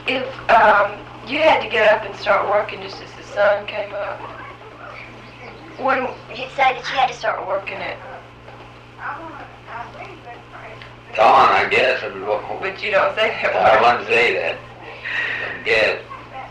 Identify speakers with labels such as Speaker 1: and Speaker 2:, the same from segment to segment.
Speaker 1: If you had to get up and start working just as the sun came up, when you'd say that you had to start working it,
Speaker 2: dawn, I guess.
Speaker 1: but you don't say that.
Speaker 2: I wouldn't say that. I guess.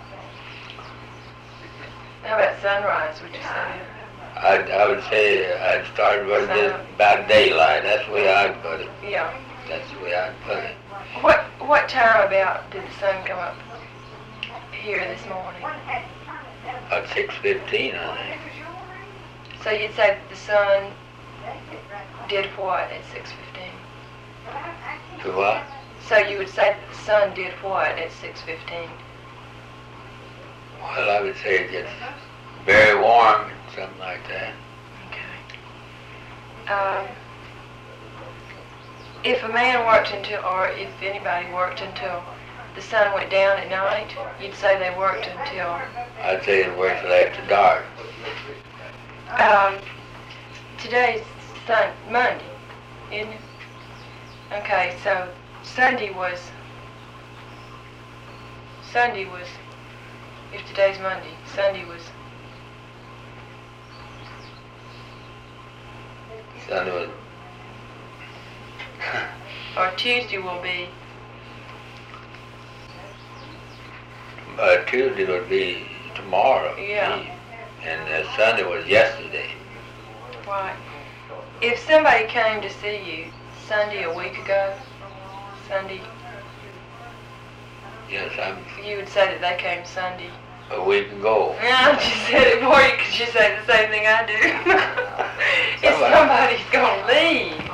Speaker 1: How about sunrise? Would you say?
Speaker 2: I would say I'd start working just about daylight. That's the way I'd put it.
Speaker 1: Yeah.
Speaker 2: That's the way I'd put it.
Speaker 1: What time about did the sun come up here this morning?
Speaker 2: About 6:15, I think.
Speaker 1: So you'd say that the sun did what at 6:15?
Speaker 2: To what?
Speaker 1: So you would say that the sun did what at 6:15?
Speaker 2: Well, I would say it gets very warm, something like that.
Speaker 1: Okay. If a man worked until, or if anybody worked until the sun went down at night, you'd say they worked until...
Speaker 2: I'd say it works till after dark.
Speaker 1: Today's Monday, isn't it? Okay, so Sunday was, if today's Monday, Sunday was...
Speaker 2: Sunday was...
Speaker 1: or Tuesday will be...
Speaker 2: Tuesday would be tomorrow.
Speaker 1: Yeah.
Speaker 2: And Sunday was yesterday.
Speaker 1: Right. If somebody came to see you Sunday a week ago, Sunday...
Speaker 2: Yes,
Speaker 1: You would say that they came Sunday.
Speaker 2: a week ago.
Speaker 1: Yeah, I just said it for you because you say the same thing I do. If somebody's going to leave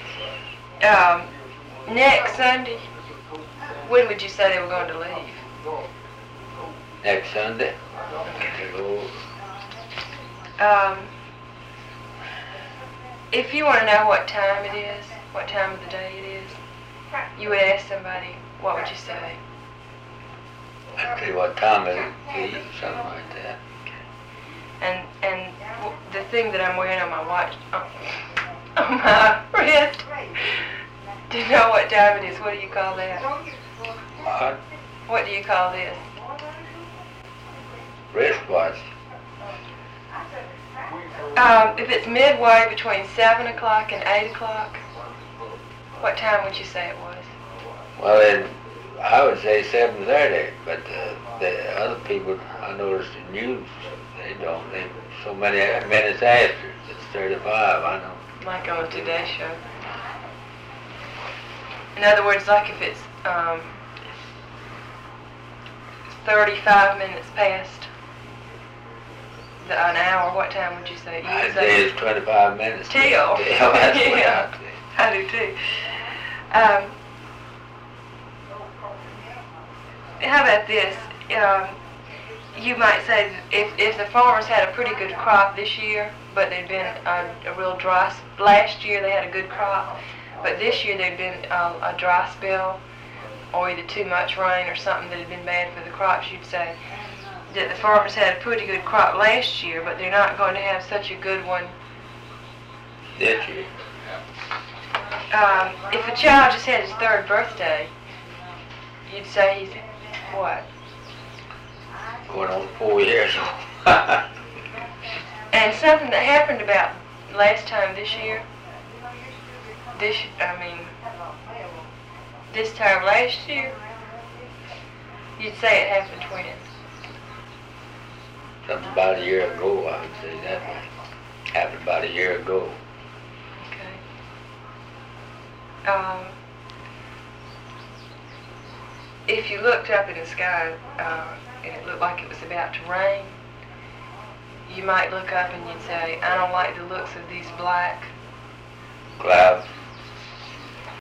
Speaker 1: next Sunday, when would you say they were going to leave?
Speaker 2: Next Sunday.
Speaker 1: If you want to know what time it is, what time of the day it is, you would ask somebody, what would you say?
Speaker 2: I'd say what time it is, something like that.
Speaker 1: And the thing that I'm wearing on my watch, on my wrist, to know what time it is, what do you call that?
Speaker 2: What?
Speaker 1: What do you call this?
Speaker 2: Wristwatch.
Speaker 1: If it's midway between 7 o'clock and 8 o'clock, what time would you say it was?
Speaker 2: Well, then, I would say 7:30, but the other people, I noticed in news, they so many minutes after, it's 35, I know.
Speaker 1: Like on the Today Show. In other words, like if it's 35 minutes past an hour, what time would you say?
Speaker 2: I'd say it's 25 minutes.
Speaker 1: Till.
Speaker 2: That's what
Speaker 1: Yeah, I do too. How about this? You might say that if the farmers had a pretty good crop this year, but there'd been a real dry... Last year they had a good crop, but this year there'd been a dry spell, or either too much rain or something that had been bad for the crops, you'd say that the farmers had a pretty good crop last year, but they're not going to have such a good one
Speaker 2: this year.
Speaker 1: If a child just had his 3rd birthday, you'd say he's what?
Speaker 2: Going on 4 years.
Speaker 1: And something that happened about last time this year, this time last year, you'd say it happened when?
Speaker 2: Something about a year ago, I would say that way. Happened about a year ago.
Speaker 1: Okay. If you looked up in the sky and it looked like it was about to rain, you might look up and you'd say, I don't like the looks of these black
Speaker 2: Clouds.